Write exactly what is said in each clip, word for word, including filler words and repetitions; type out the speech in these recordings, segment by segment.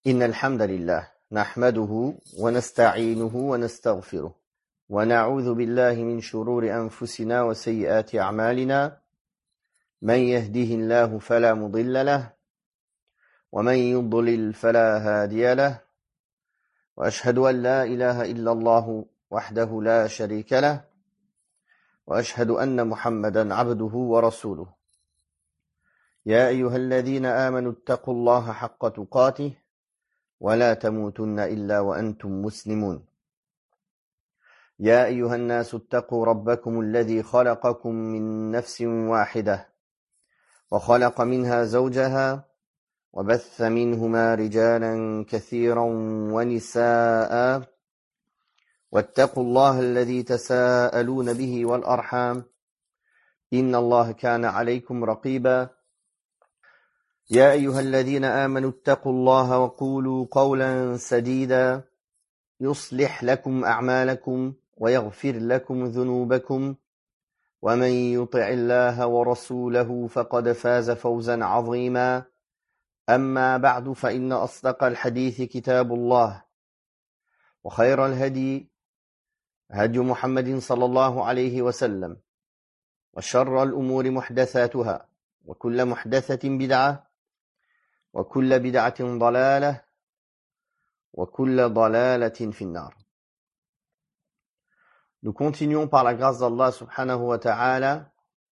إن الحمد لله نحمده ونستعينه ونستغفره ونعوذ بالله من شرور أنفسنا وسيئات أعمالنا من يهده الله فلا مضل له ومن يضلل فلا هادي له وأشهد أن لا إله إلا الله وحده لا شريك له وأشهد أن محمدا عبده ورسوله يا أيها الذين آمنوا اتقوا الله حق تقاته ولا تموتن إلا وأنتم مسلمون يا أيها الناس اتقوا ربكم الذي خلقكم من نفس واحدة وخلق منها زوجها وبث منهما رجالا كثيرا ونساء واتقوا الله الذي تساءلون به والأرحام إن الله كان عليكم رقيبا يا أيها الذين آمنوا اتقوا الله وقولوا قولا سديدا يصلح لكم أعمالكم ويغفر لكم ذنوبكم ومن يطع الله ورسوله فقد فاز فوزا عظيما أما بعد فإن أصدق الحديث كتاب الله وخير الهدي هدي محمد صلى الله عليه وسلم وشر الأمور محدثاتها وكل محدثة بدعة وكل بدعة ضلالة وكل ضلالة في النار. Nous continuons par la grâce d'Allah subhanahu wa ta'ala.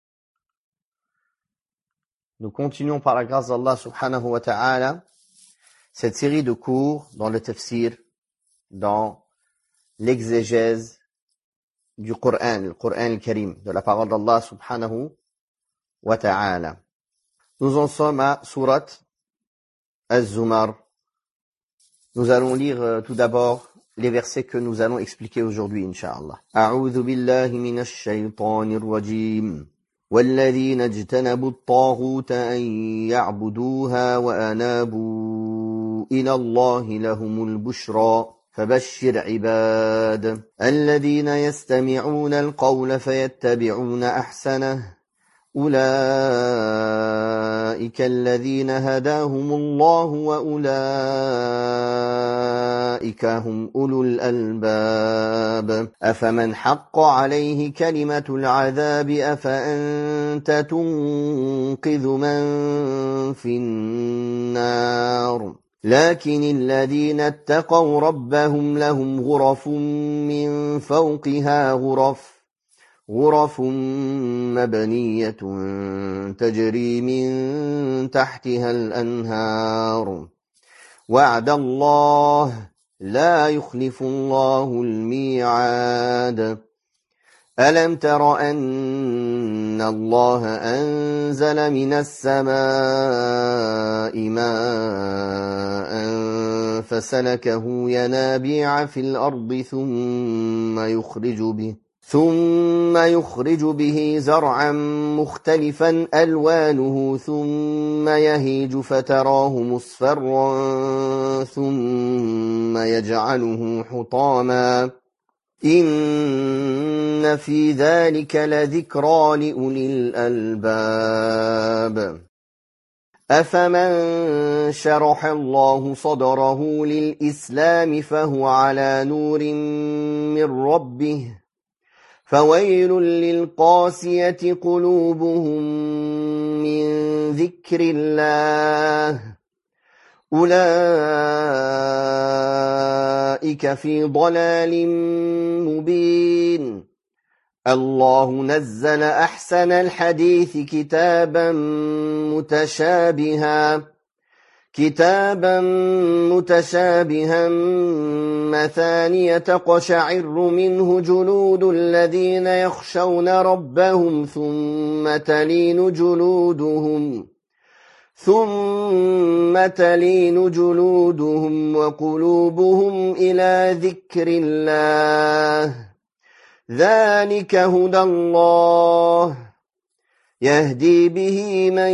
Nous continuons par la grâce d'Allah subhanahu wa ta'ala cette série de cours dans le tafsir, dans l'exégèse du Coran, le Coran al-Karim, de la parole d'Allah subhanahu wa ta'ala. Nous en sommes à Surat Az-Zumar. Nous allons lire euh, tout d'abord les versets que nous allons expliquer aujourd'hui, Inch'Allah. A'udhu billahi minash shaytanir rajim. والذين اجتنبوا الطاغوت أن يعبدوها وأنابوا إلى الله لهم البشرى فبشر عباد الذين يستمعون القول فيتبعون أحسنه أولئك الذين هداهم الله وأولئك هم أولو الألباب أفمن حق عليه كلمة العذاب أفأنت تنقذ من في النار لكن الذين اتقوا ربهم لهم غرف من فوقها غرف غرف مبنية تجري من تحتها الأنهار وعد الله لا يخلف الله الميعاد ألم تر أن الله أنزل من السماء ماء فسلكه ينابيع في الأرض ثم يخرج به ثم يخرج به زرعا مختلفا ألوانه ثم يهيج فتراه مصفرا ثم يجعله حطاما إن في ذلك لذكرى لأولي الألباب أفمن شرح الله صدره للإسلام فهو على نور من ربه فويل للقاسية قلوبهم من ذكر الله أولئك في ضلال مبين الله نزل أحسن الحديث كتابا متشابها كتابا متشابها مثانية تقشعر منه جلود الذين يخشون ربهم ثم تلين جلودهم ثم تلين جلودهم وقلوبهم إلى ذكر الله ذلك هدى الله يهدي به من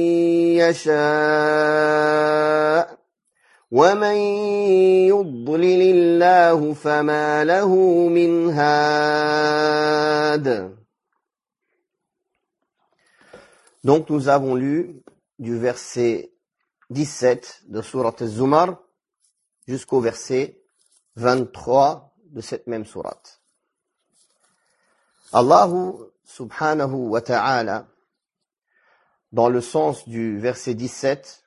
يشاء ومن يضلل الله فما له من هاد. Donc nous avons lu du verset dix-sept de Surat Az-Zumar jusqu'au verset vingt-trois de cette même sourate. Allah subhanahu wa ta'ala, dans le sens du verset dix-sept,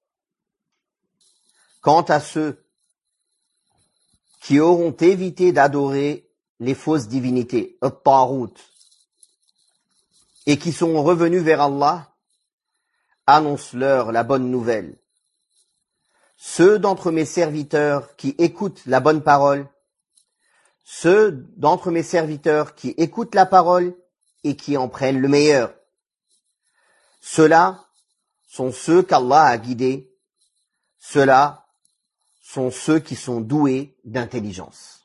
quant à ceux qui auront évité d'adorer les fausses divinités, at-taghut, et qui sont revenus vers Allah, annonce-leur la bonne nouvelle. Ceux d'entre mes serviteurs qui écoutent la bonne parole, ceux d'entre mes serviteurs qui écoutent la parole et qui en prennent le meilleur. Ceux-là sont ceux qu'Allah a guidés, ceux-là sont ceux qui sont doués d'intelligence.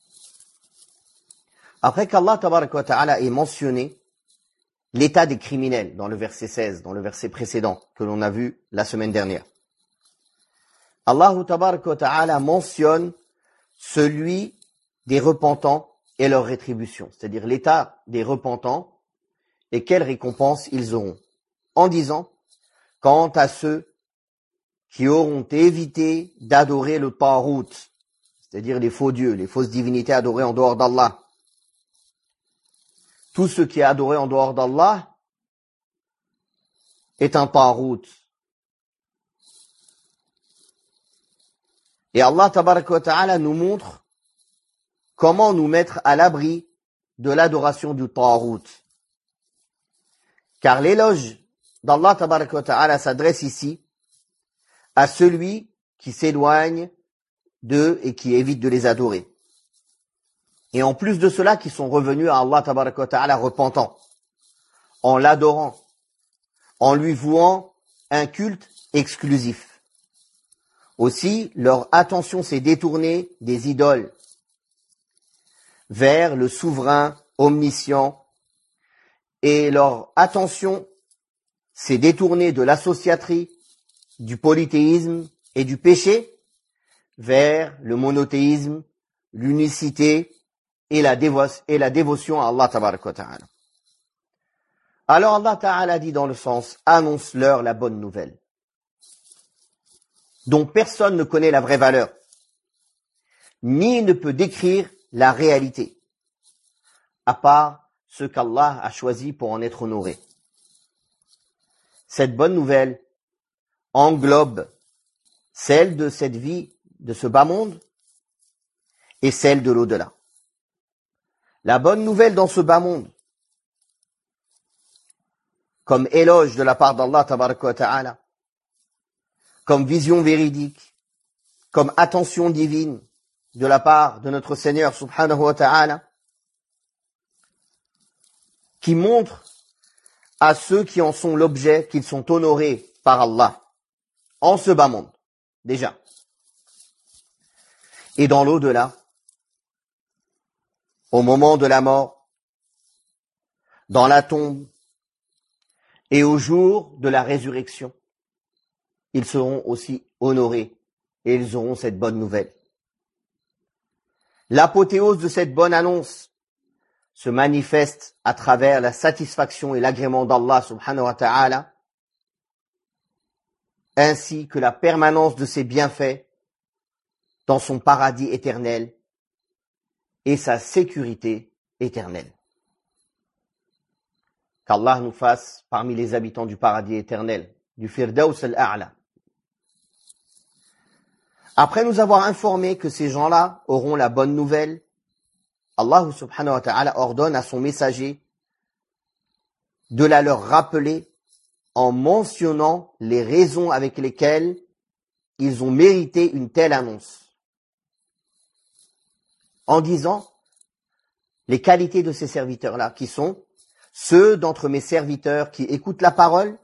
Après qu'Allah tabaraka wa ta'ala ait mentionné l'état des criminels dans le verset seize, dans le verset précédent que l'on a vu la semaine dernière, Allah tabaraka wa ta'ala mentionne celui des repentants et leur rétribution, c'est-à-dire l'état des repentants et quelle récompense ils auront, en disant, quant à ceux qui auront évité d'adorer le taghut, c'est-à-dire les faux dieux, les fausses divinités adorées en dehors d'Allah. Tout ce qui est adoré en dehors d'Allah est un taghut. Et Allah tabaraka wa ta'ala nous montre comment nous mettre à l'abri de l'adoration du taghut. Car l'éloge d'Allah tabaraka wa ta'ala s'adresse ici à celui qui s'éloigne d'eux et qui évite de les adorer. Et en plus de cela, qui sont revenus à Allah tabaraka wa ta'ala repentants, en l'adorant, en lui vouant un culte exclusif. Aussi, leur attention s'est détournée des idoles vers le souverain omniscient, et leur attention s'est détournée de l'associaterie, du polythéisme et du péché vers le monothéisme, l'unicité et la, dévo- et la dévotion à Allah tabaraka wa ta'ala. Alors Allah ta'ala dit dans le sens, annonce-leur la bonne nouvelle, dont personne ne connaît la vraie valeur, ni ne peut décrire la réalité, à part ce qu'Allah a choisi pour en être honoré. Cette bonne nouvelle englobe celle de cette vie, de ce bas monde, et celle de l'au-delà. La bonne nouvelle dans ce bas monde, comme éloge de la part d'Allah tabaraka wa ta'ala, comme vision véridique, comme attention divine de la part de notre Seigneur subhanahu wa ta'ala, qui montre à ceux qui en sont l'objet qu'ils sont honorés par Allah, en ce bas monde, déjà. Et dans l'au-delà, au moment de la mort, dans la tombe, et au jour de la résurrection, ils seront aussi honorés et ils auront cette bonne nouvelle. L'apothéose de cette bonne annonce se manifeste à travers la satisfaction et l'agrément d'Allah subhanahu wa ta'ala, ainsi que la permanence de ses bienfaits dans son paradis éternel et sa sécurité éternelle. Qu'Allah nous fasse parmi les habitants du paradis éternel, du Firdaus al-A'la. Après nous avoir informé que ces gens-là auront la bonne nouvelle, Allah subhanahu wa ta'ala ordonne à son messager de la leur rappeler en mentionnant les raisons avec lesquelles ils ont mérité une telle annonce. En disant les qualités de ces serviteurs-là, qui sont ceux d'entre mes serviteurs qui écoutent la parole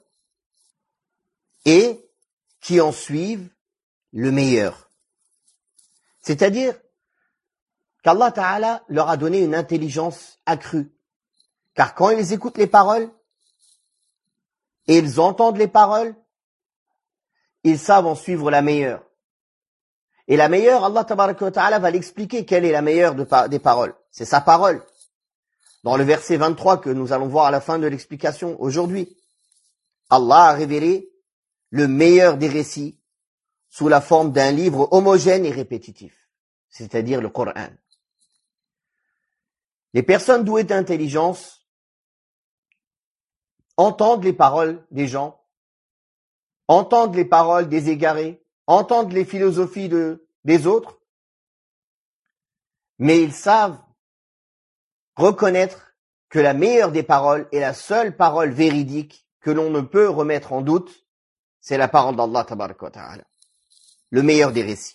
et qui en suivent le meilleur. C'est-à-dire qu'Allah Ta'ala leur a donné une intelligence accrue. Car quand ils écoutent les paroles et ils entendent les paroles, ils savent en suivre la meilleure. Et la meilleure, Allah Ta'ala va l'expliquer quelle est la meilleure de par- des paroles. C'est sa parole. Dans le verset vingt-trois que nous allons voir à la fin de l'explication aujourd'hui, Allah a révélé le meilleur des récits sous la forme d'un livre homogène et répétitif, c'est-à-dire le Coran. Les personnes douées d'intelligence entendent les paroles des gens, entendent les paroles des égarés, entendent les philosophies de, des autres, mais ils savent reconnaître que la meilleure des paroles et la seule parole véridique que l'on ne peut remettre en doute, c'est la parole d'Allah tabaraka wa ta'ala, le meilleur des récits.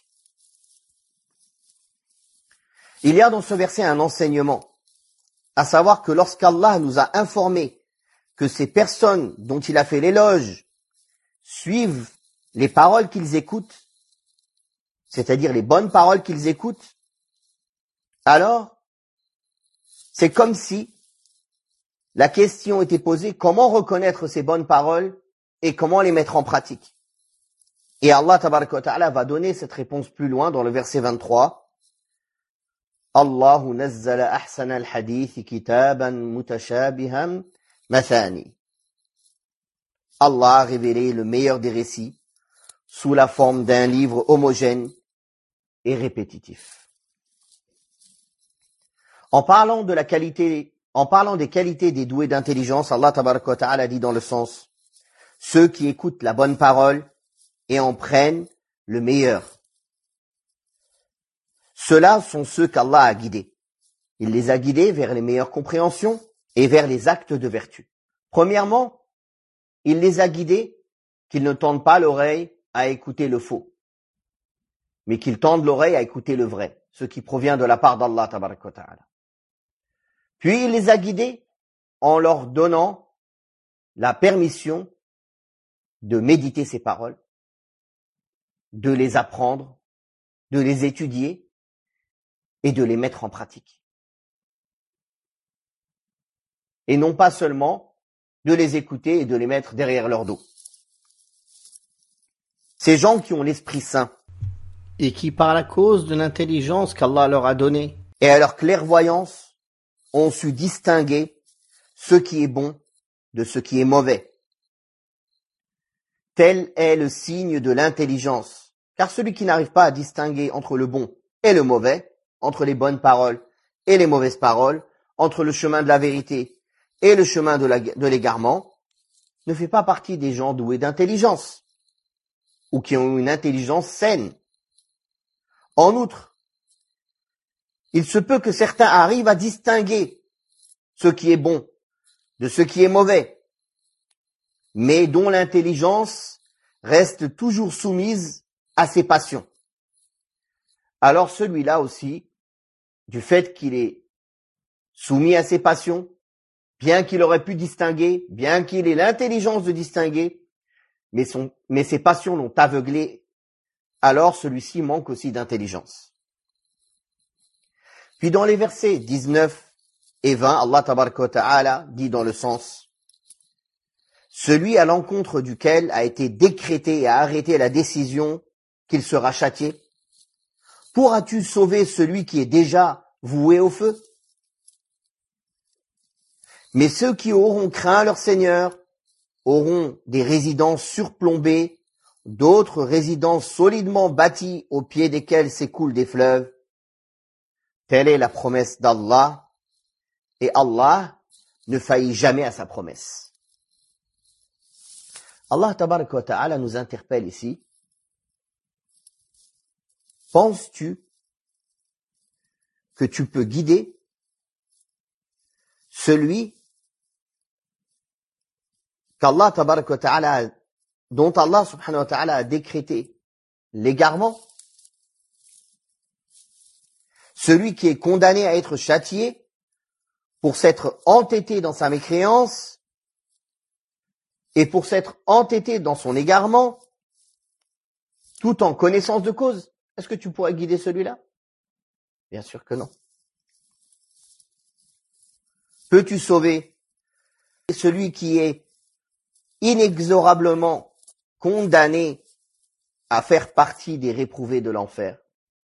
Il y a dans ce verset un enseignement, à savoir que lorsqu'Allah nous a informé que ces personnes dont il a fait l'éloge suivent les paroles qu'ils écoutent, c'est-à-dire les bonnes paroles qu'ils écoutent, alors c'est comme si la question était posée, comment reconnaître ces bonnes paroles et comment les mettre en pratique. Et Allah tabaraka wa ta'ala va donner cette réponse plus loin dans le verset vingt-trois. Allahu nazzala ahsana al-hadith kitaban mutashabihan mathani. Allah a révélé le meilleur des récits sous la forme d'un livre homogène et répétitif. En parlant de la qualité En parlant des qualités des doués d'intelligence, Allah tabaraka wa ta'ala dit dans le sens, ceux qui écoutent la bonne parole et en prennent le meilleur. Ceux-là sont ceux qu'Allah a guidés. Il les a guidés vers les meilleures compréhensions et vers les actes de vertu. Premièrement, il les a guidés qu'ils ne tendent pas l'oreille à écouter le faux, mais qu'ils tendent l'oreille à écouter le vrai, ce qui provient de la part d'Allah tabaraka wa ta'ala. Puis il les a guidés en leur donnant la permission de méditer ces paroles, de les apprendre, de les étudier et de les mettre en pratique. Et non pas seulement de les écouter et de les mettre derrière leur dos. Ces gens qui ont l'Esprit Saint et qui, par la cause de l'intelligence qu'Allah leur a donnée et à leur clairvoyance, ont su distinguer ce qui est bon de ce qui est mauvais. Tel est le signe de l'intelligence, car celui qui n'arrive pas à distinguer entre le bon et le mauvais, entre les bonnes paroles et les mauvaises paroles, entre le chemin de la vérité et le chemin de, la, de l'égarement, ne fait pas partie des gens doués d'intelligence, ou qui ont une intelligence saine. En outre, il se peut que certains arrivent à distinguer ce qui est bon de ce qui est mauvais, mais dont l'intelligence reste toujours soumise à ses passions. Alors celui-là aussi, du fait qu'il est soumis à ses passions, bien qu'il aurait pu distinguer, bien qu'il ait l'intelligence de distinguer, mais, son, mais ses passions l'ont aveuglé, alors celui-ci manque aussi d'intelligence. Puis dans les versets dix-neuf et vingt, Allah tabaraka wa ta'ala dit dans le sens, celui à l'encontre duquel a été décrété et a arrêté la décision qu'il sera châtié, pourras-tu sauver celui qui est déjà voué au feu? Mais ceux qui auront craint leur Seigneur auront des résidences surplombées, d'autres résidences solidement bâties au pied desquelles s'écoulent des fleuves. Telle est la promesse d'Allah, et Allah ne faillit jamais à sa promesse. Allah tabaraka wa ta'ala nous interpelle ici. Penses-tu que tu peux guider celui qu'Allah tabaraka wa ta'ala, dont Allah subhanahu wa ta'ala a décrété l'égarement? Celui qui est condamné à être châtié pour s'être entêté dans sa mécréance et pour s'être entêté dans son égarement, tout en connaissance de cause. Est-ce que tu pourrais guider celui-là? Bien sûr que non. Peux-tu sauver celui qui est inexorablement condamné à faire partie des réprouvés de l'enfer?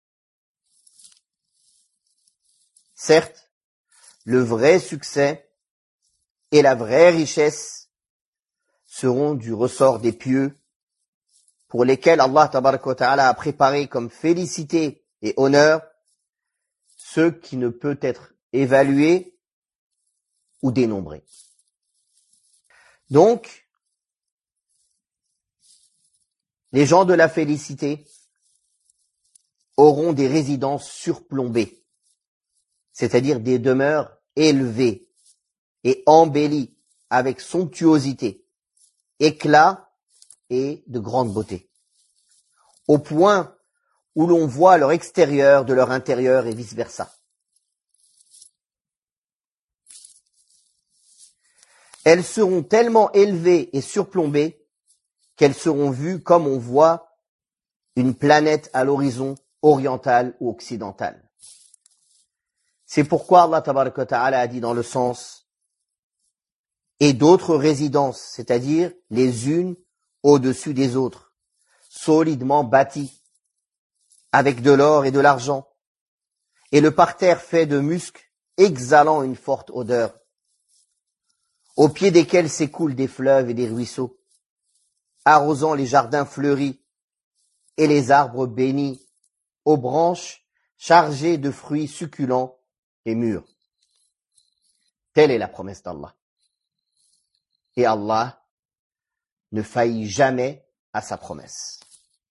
Certes, le vrai succès et la vraie richesse seront du ressort des pieux pour lesquels Allah tabaraka wa ta'ala a préparé comme félicité et honneur ce qui ne peut être évalué ou dénombré. Donc, les gens de la félicité auront des résidences surplombées, c'est-à-dire des demeures élevées et embellies avec somptuosité, éclat et de grande beauté, au point où l'on voit leur extérieur de leur intérieur et vice-versa. Elles seront tellement élevées et surplombées qu'elles seront vues comme on voit une planète à l'horizon oriental ou occidental. C'est pourquoi Allah tabaraka wa ta'ala a dit dans le sens et d'autres résidences, c'est-à-dire les unes au-dessus des autres, solidement bâties, avec de l'or et de l'argent, et le parterre fait de musc exhalant une forte odeur, au pied desquels s'écoulent des fleuves et des ruisseaux, arrosant les jardins fleuris et les arbres bénis, aux branches chargées de fruits succulents et mûrs. Telle est la promesse d'Allah. Et Allah ne faillit jamais à sa promesse.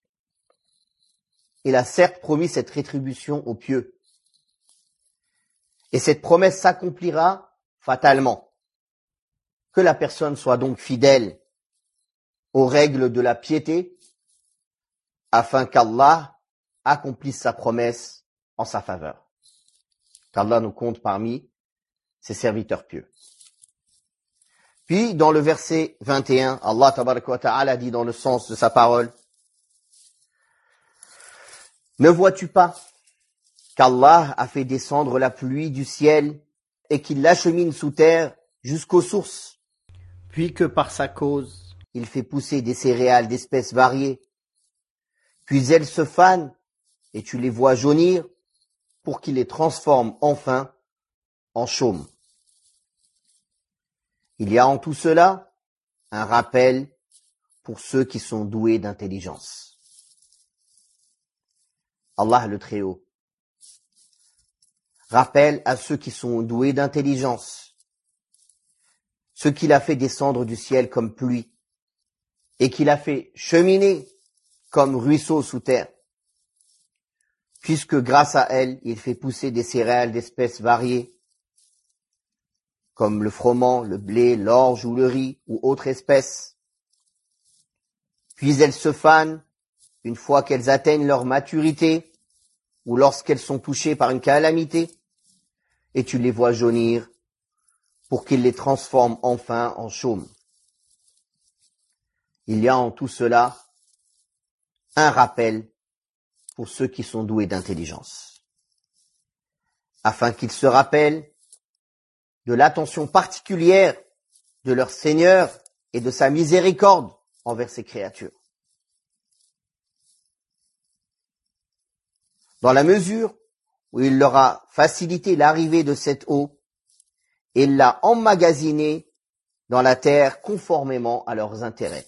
Il a certes promis cette rétribution aux pieux. Et cette promesse s'accomplira fatalement. Que la personne soit donc fidèle aux règles de la piété, afin qu'Allah accomplisse sa promesse en sa faveur. Qu'Allah nous compte parmi ses serviteurs pieux. Puis, dans le verset vingt et un, Allah tabaraka wa ta'ala dit dans le sens de sa parole, « Ne vois-tu pas qu'Allah a fait descendre la pluie du ciel et qu'il l'achemine sous terre jusqu'aux sources, puis que par sa cause, il fait pousser des céréales d'espèces variées, puis elles se fanent et tu les vois jaunir pour qu'il les transforme enfin en chaume. Il y a en tout cela un rappel pour ceux qui sont doués d'intelligence. » Allah le Très-Haut rappelle à ceux qui sont doués d'intelligence ce qu'il a fait descendre du ciel comme pluie et qu'il a fait cheminer comme ruisseau sous terre, puisque grâce à elle, il fait pousser des céréales d'espèces variées, comme le froment, le blé, l'orge ou le riz ou autres espèces. Puis elles se fanent une fois qu'elles atteignent leur maturité ou lorsqu'elles sont touchées par une calamité, et tu les vois jaunir pour qu'il les transforme enfin en chaume. Il y a en tout cela un rappel pour ceux qui sont doués d'intelligence, afin qu'ils se rappellent de l'attention particulière de leur Seigneur et de sa miséricorde envers ses créatures. Dans la mesure où il leur a facilité l'arrivée de cette eau, et il l'a emmagasinée dans la terre conformément à leurs intérêts,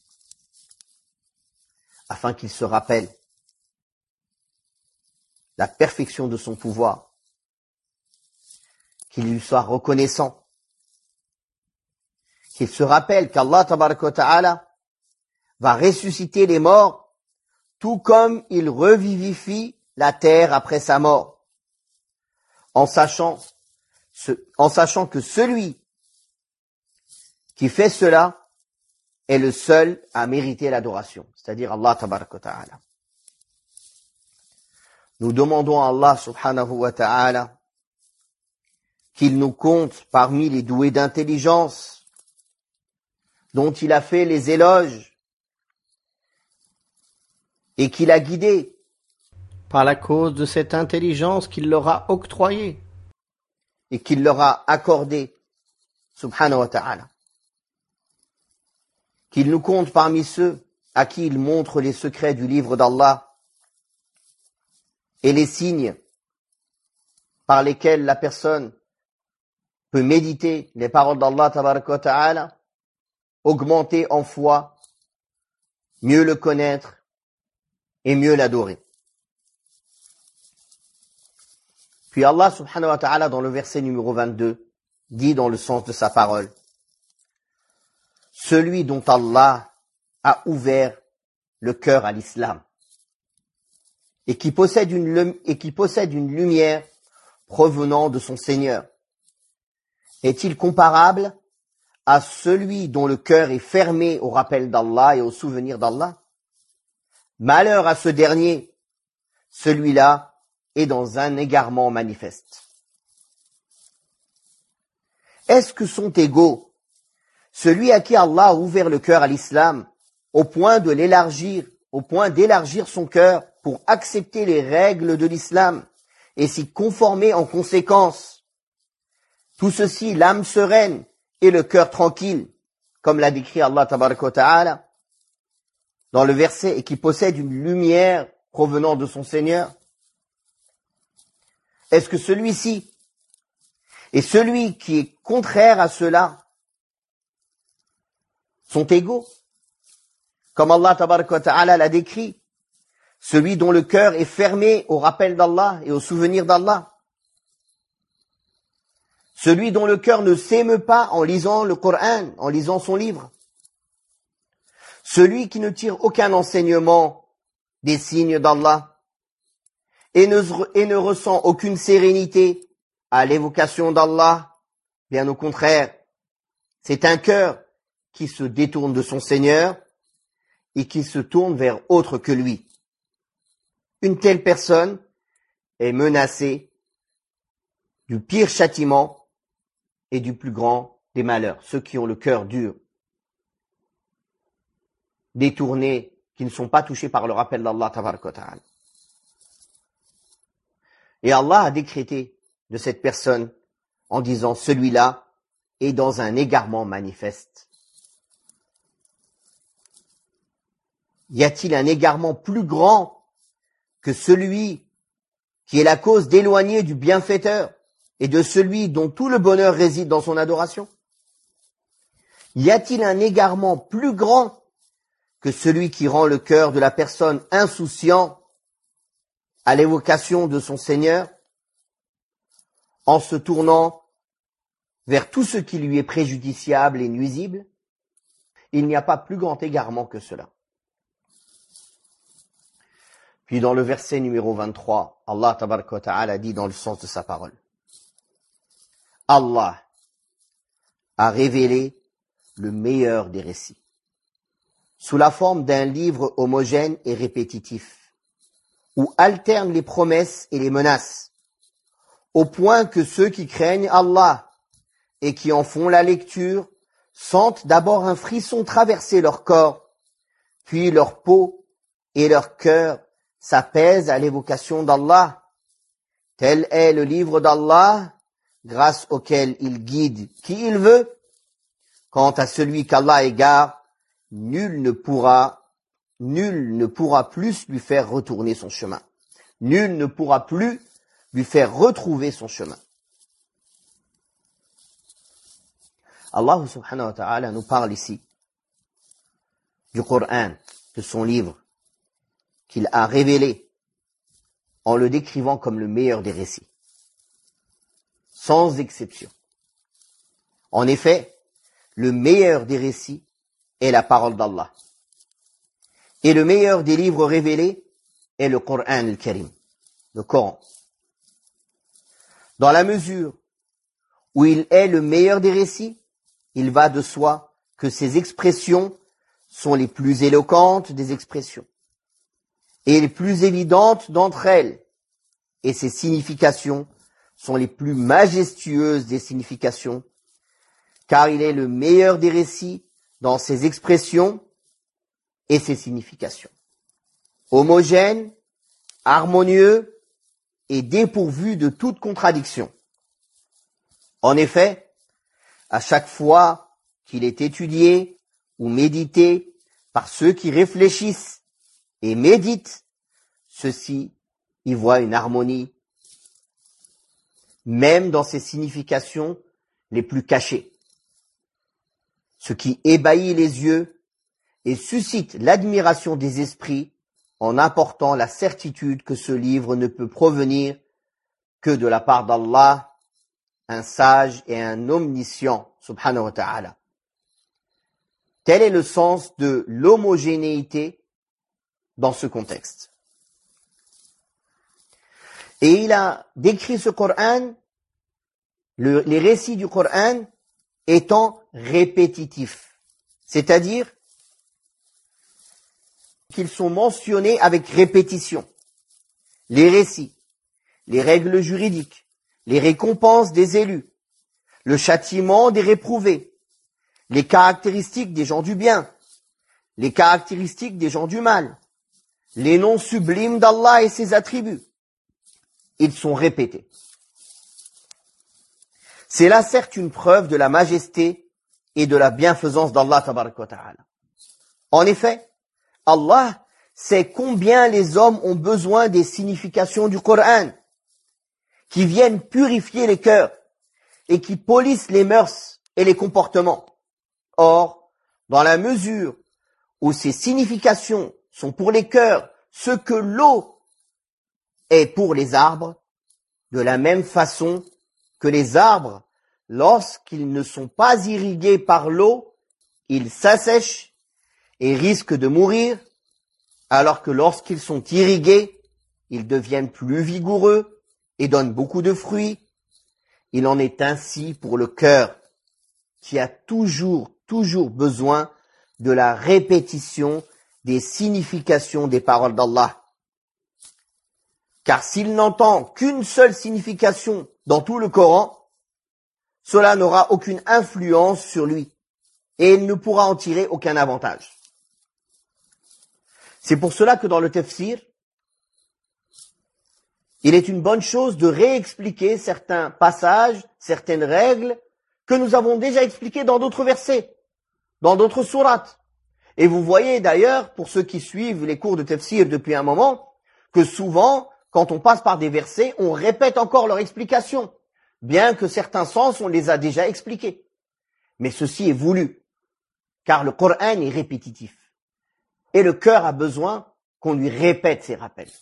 afin qu'ils se rappellent la perfection de son pouvoir, qu'il lui soit reconnaissant, qu'il se rappelle qu'Allah tabaraka wa ta'ala va ressusciter les morts, tout comme il revivifie la terre après sa mort, en sachant, ce, en sachant que celui qui fait cela est le seul à mériter l'adoration, c'est-à-dire Allah tabaraka wa ta'ala. Nous demandons à Allah subhanahu wa ta'ala qu'il nous compte parmi les doués d'intelligence dont il a fait les éloges et qu'il a guidés par la cause de cette intelligence qu'il leur a octroyée et qu'il leur a accordée, subhanahu wa ta'ala. Qu'il nous compte parmi ceux à qui il montre les secrets du livre d'Allah et les signes par lesquels la personne peut méditer les paroles d'Allah tabaraka wa ta'ala, augmenter en foi mieux le connaître et mieux l'adorer. Puis Allah subhanahu wa ta'ala dans le verset numéro vingt-deux dit dans le sens de sa parole: celui dont Allah a ouvert le cœur à l'islam et qui possède une, et qui possède une lumière provenant de son Seigneur, est-il comparable à celui dont le cœur est fermé au rappel d'Allah et au souvenir d'Allah? Malheur à ce dernier, celui-là est dans un égarement manifeste. Est-ce que sont égaux celui à qui Allah a ouvert le cœur à l'islam au point de l'élargir, au point d'élargir son cœur pour accepter les règles de l'islam et s'y conformer en conséquence? Tout ceci, l'âme sereine et le cœur tranquille, comme l'a décrit Allah tabaraka wa ta'ala dans le verset, et qui possède une lumière provenant de son Seigneur. Est-ce que celui-ci et celui qui est contraire à cela sont égaux? Comme Allah tabaraka wa ta'ala l'a décrit, celui dont le cœur est fermé au rappel d'Allah et au souvenir d'Allah, celui dont le cœur ne s'émeut pas en lisant le Coran, en lisant son livre, celui qui ne tire aucun enseignement des signes d'Allah et ne, et ne ressent aucune sérénité à l'évocation d'Allah, bien au contraire, c'est un cœur qui se détourne de son Seigneur et qui se tourne vers autre que lui. Une telle personne est menacée du pire châtiment et du plus grand des malheurs. Ceux qui ont le cœur dur, détournés, qui ne sont pas touchés par le rappel d'Allah tabaraka wa ta'ala. Et Allah a décrété de cette personne en disant: celui-là est dans un égarement manifeste. Y a-t-il un égarement plus grand que celui qui est la cause d'éloigner du bienfaiteur et de celui dont tout le bonheur réside dans son adoration? Y a-t-il un égarement plus grand que celui qui rend le cœur de la personne insouciant à l'évocation de son Seigneur en se tournant vers tout ce qui lui est préjudiciable et nuisible? Il n'y a pas plus grand égarement que cela. Puis dans le verset numéro vingt-trois, Allah tabaraka wa ta'ala dit dans le sens de sa parole: Allah a révélé le meilleur des récits, sous la forme d'un livre homogène et répétitif, où alternent les promesses et les menaces, au point que ceux qui craignent Allah et qui en font la lecture sentent d'abord un frisson traverser leur corps, puis leur peau et leur cœur s'apaisent à l'évocation d'Allah. Tel est le livre d'Allah, grâce auquel il guide qui il veut. Quant à celui qu'Allah égare, nul ne pourra, nul ne pourra plus lui faire retourner son chemin. Nul ne pourra plus lui faire retrouver son chemin. Allah subhanahu wa ta'ala nous parle ici du Coran, de son livre, qu'il a révélé en le décrivant comme le meilleur des récits, sans exception. En effet, le meilleur des récits est la parole d'Allah. Et le meilleur des livres révélés est le Coran al-Karim, le Coran. Dans la mesure où il est le meilleur des récits, il va de soi que ses expressions sont les plus éloquentes des expressions et les plus évidentes d'entre elles, et ses significations sont les plus majestueuses des significations, car il est le meilleur des récits dans ses expressions et ses significations. Homogène, harmonieux et dépourvu de toute contradiction. En effet, à chaque fois qu'il est étudié ou médité par ceux qui réfléchissent et méditent, ceux-ci y voient une harmonie, même dans ses significations les plus cachées. Ce qui ébahit les yeux et suscite l'admiration des esprits en apportant la certitude que ce livre ne peut provenir que de la part d'Allah, un sage et un omniscient, subhanahu wa ta'ala. Tel est le sens de l'homogénéité dans ce contexte. Et il a décrit ce Coran, le, les récits du Coran étant répétitifs, c'est-à-dire qu'ils sont mentionnés avec répétition. Les récits, les règles juridiques, les récompenses des élus, le châtiment des réprouvés, les caractéristiques des gens du bien, les caractéristiques des gens du mal, les noms sublimes d'Allah et ses attributs. Ils sont répétés. C'est là certes une preuve de la majesté et de la bienfaisance d'Allah tabaraka wa ta'ala. En effet, Allah sait combien les hommes ont besoin des significations du Coran, qui viennent purifier les cœurs et qui polissent les mœurs et les comportements. Or, dans la mesure où ces significations sont pour les cœurs ce que l'eau est pour les arbres, de la même façon que les arbres, lorsqu'ils ne sont pas irrigués par l'eau, ils s'assèchent et risquent de mourir, alors que lorsqu'ils sont irrigués, ils deviennent plus vigoureux et donnent beaucoup de fruits. Il en est ainsi pour le cœur, qui a toujours, toujours besoin de la répétition des significations des paroles d'Allah. Car s'il n'entend qu'une seule signification dans tout le Coran, cela n'aura aucune influence sur lui et il ne pourra en tirer aucun avantage. C'est pour cela que dans le tafsir, il est une bonne chose de réexpliquer certains passages, certaines règles que nous avons déjà expliquées dans d'autres versets, dans d'autres sourates. Et vous voyez d'ailleurs, pour ceux qui suivent les cours de tafsir depuis un moment, que souvent, quand on passe par des versets, on répète encore leur explication, bien que certains sens, on les a déjà expliqués. Mais ceci est voulu, car le Coran est répétitif. Et le cœur a besoin qu'on lui répète ses rappels.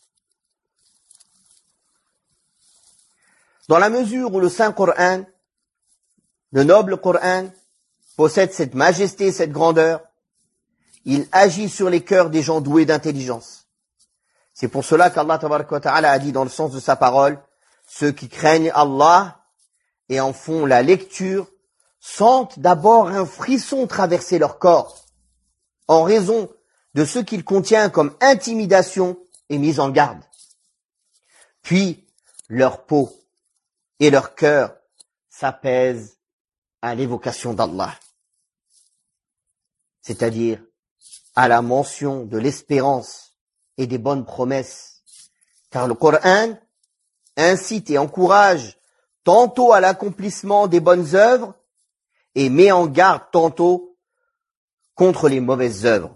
Dans la mesure où le Saint Coran, le noble Coran, possède cette majesté, cette grandeur, il agit sur les cœurs des gens doués d'intelligence. C'est pour cela qu'Allah tabaraka wa ta'ala a dit dans le sens de sa parole, ceux qui craignent Allah et en font la lecture sentent d'abord un frisson traverser leur corps, en raison de ce qu'il contient comme intimidation et mise en garde. Puis, leur peau et leur cœur s'apaisent à l'évocation d'Allah, c'est-à-dire à la mention de l'espérance et des bonnes promesses, car le Coran incite et encourage tantôt à l'accomplissement des bonnes œuvres et met en garde tantôt contre les mauvaises œuvres.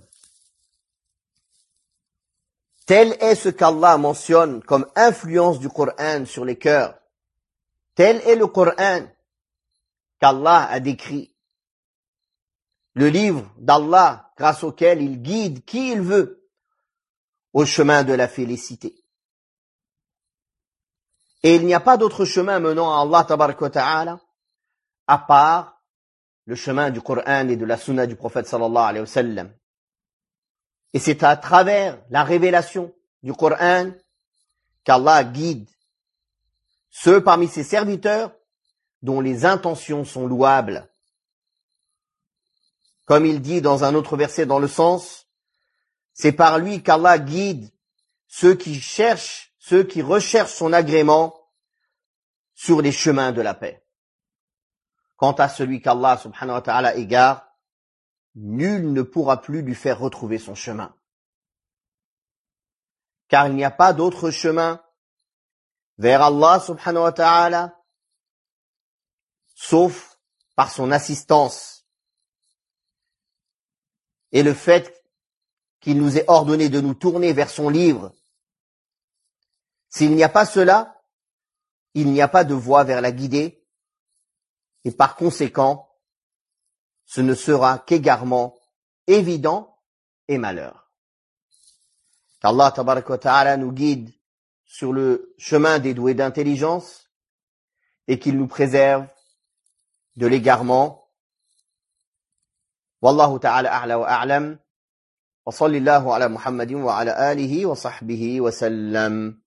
Tel est ce qu'Allah mentionne comme influence du Coran sur les cœurs. Tel est le Coran qu'Allah a décrit. Le livre d'Allah grâce auquel il guide qui il veut au chemin de la félicité. Et il n'y a pas d'autre chemin menant à Allah tabaraka wa ta'ala à part le chemin du Coran et de la sunna du prophète sallallahu alayhi wa sallam. Et c'est à travers la révélation du Coran qu'Allah guide ceux parmi ses serviteurs dont les intentions sont louables. Comme il dit dans un autre verset dans le sens, c'est par lui qu'Allah guide ceux qui cherchent, ceux qui recherchent son agrément sur les chemins de la paix. Quant à celui qu'Allah subhanahu wa ta'ala égare, nul ne pourra plus lui faire retrouver son chemin. Car il n'y a pas d'autre chemin vers Allah subhanahu wa ta'ala sauf par son assistance et le fait qu'il nous est ordonné de nous tourner vers son livre. S'il n'y a pas cela, il n'y a pas de voie vers la guidée, et par conséquent, ce ne sera qu'égarement évident et malheur. Qu'Allah tabarak wa ta'ala nous guide sur le chemin des doués d'intelligence et qu'il nous préserve de l'égarement. Wallahu ta'ala a'la wa a'lam. Wa sallallahu ala Muhammadin wa ala alihi wa sahbihi wa sallam.